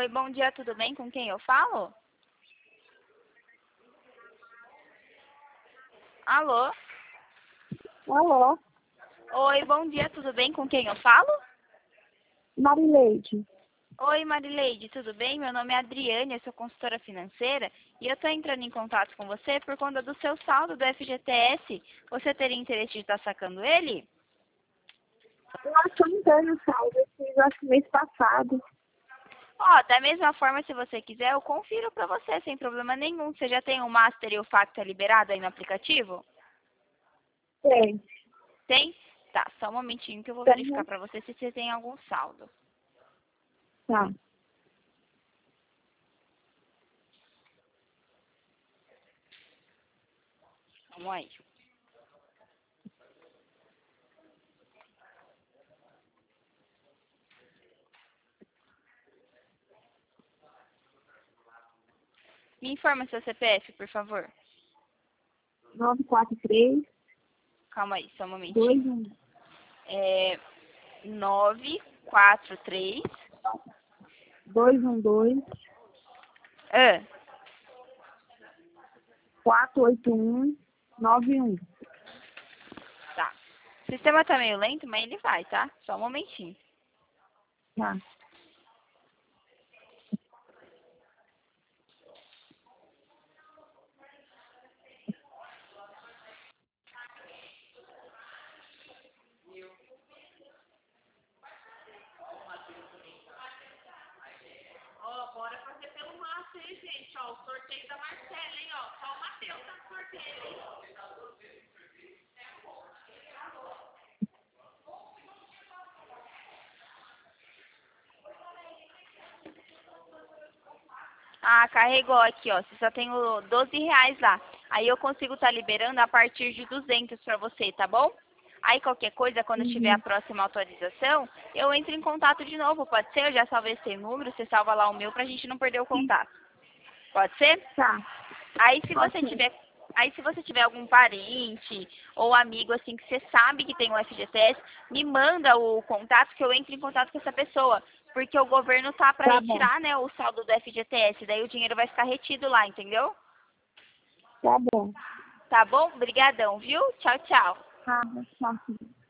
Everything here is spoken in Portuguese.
Oi, bom dia, tudo bem? Com quem eu falo? Alô? Alô, Oi, bom dia, tudo bem? Com quem eu falo? Marileide. Oi, Marileide, tudo bem? Meu nome é Adriane, eu sou consultora financeira e eu estou entrando em contato com você por conta do seu saldo do FGTS. Você teria interesse de estar sacando ele? Eu acho que eu não tenho saldo, eu fiz acho que mês passado. Ó, da mesma forma, se você quiser, eu confiro para você sem problema nenhum. Você já tem o Master e o Facta liberado aí no aplicativo? Tem. Tem? Tá, só um momentinho que eu vou verificar Tenho. para você se você tem algum saldo. Tá. Vamos aí. Me informa seu CPF, por favor. 943 Calma aí, só um momentinho. 21 É 943. 212 Ah, 481 91. tá. O sistema tá meio lento, mas ele vai, tá? Só um momentinho. Tá. Ó, bora fazer pelo Master, hein, gente? Ó, o sorteio da Marcela, hein? Ó, só o Matheus tá no sorteio, hein? Ah, carregou aqui, ó. Você só tem o R$ 12 lá. Aí eu consigo estar liberando a partir de 200 pra você, tá bom? Aí qualquer coisa, quando tiver a Uhum. próxima atualização, eu entro em contato de novo, pode ser? Eu já salvei esse número, você salva lá o meu pra gente não perder o Sim. contato. Pode ser? Tá. Aí se Pode você ser. tiver, aí se você tiver algum parente ou amigo assim que você sabe que tem o FGTS, me manda o contato que eu entro em contato com essa pessoa, porque o governo tá para Tá bom. retirar, né, o saldo do FGTS, daí o dinheiro vai ficar retido lá, entendeu? Tá bom. Tá bom? Obrigadão, viu? Tchau, tchau. Tá, tchau.